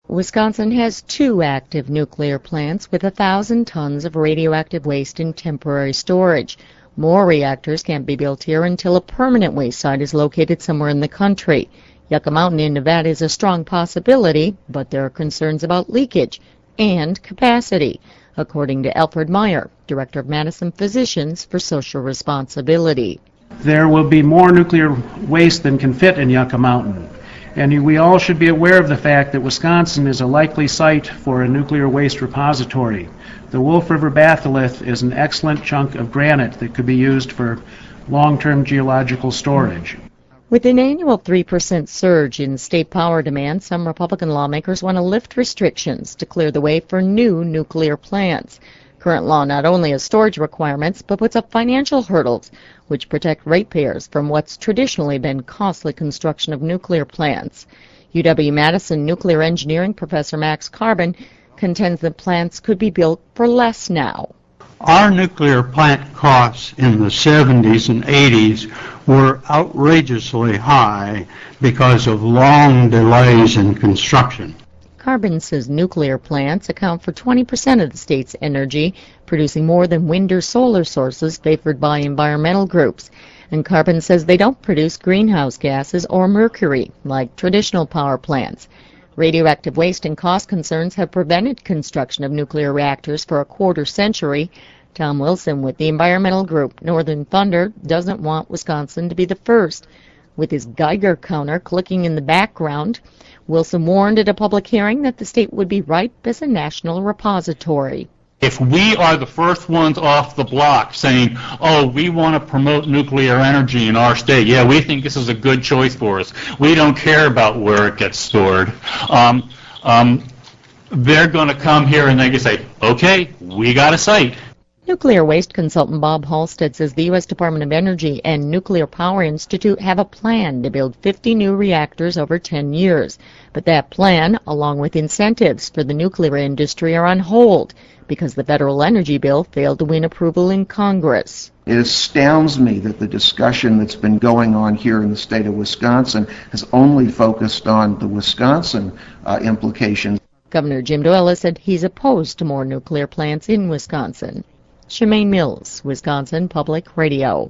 Wisconsin has 2 active nuclear plants with 1,000 tons of radioactive waste in temporary storage. More reactors can't be built here until a permanent waste site is located somewhere in the country. Yucca Mountain in Nevada is a strong possibility, but there are concerns about leakage and capacity, according to Alfred Meyer, Director of Madison Physicians for Social Responsibility. There will be more nuclear waste than can fit in Yucca Mountain. And we all should be aware of the fact that Wisconsin is a likely site for a nuclear waste repository. The Wolf River batholith is an excellent chunk of granite that could be used for long-term geological storage. With an annual 3% surge in state power demand, some Republican lawmakers want to lift restrictions to clear the way for new nuclear plants. Current law not only has storage requirements, but puts up financial hurdles which protect ratepayers from what's traditionally been costly construction of nuclear plants. UW-Madison nuclear engineering professor Max Carbon contends that plants could be built for less now. Our nuclear plant costs in the 70s and 80s were outrageously high because of long delays in construction. Carbon says nuclear plants account for 20% of the state's energy, producing more than wind or solar sources favored by environmental groups. And Carbon says they don't produce greenhouse gases or mercury like traditional power plants. Radioactive waste and cost concerns have prevented construction of nuclear reactors for a quarter century. Tom Wilson with the environmental group Northern Thunder doesn't want Wisconsin to be the first. With his Geiger counter clicking in the background, Wilson warned at a public hearing that the state would be ripe as a national repository. If we are the first ones off the block saying, oh, we want to promote nuclear energy in our state, yeah, we think this is a good choice for us, we don't care about where it gets stored, they're going to come here and they can say, okay, we got a site. Nuclear waste consultant Bob Halstead says the U.S. Department of Energy and Nuclear Power Institute have a plan to build 50 new reactors over 10 years. But that plan, along with incentives for the nuclear industry, are on hold because the federal energy bill failed to win approval in Congress. It astounds me that the discussion that's been going on here in the state of Wisconsin has only focused on the Wisconsin implications. Governor Jim Doyle said he's opposed to more nuclear plants in Wisconsin. Shemaine Mills, Wisconsin Public Radio.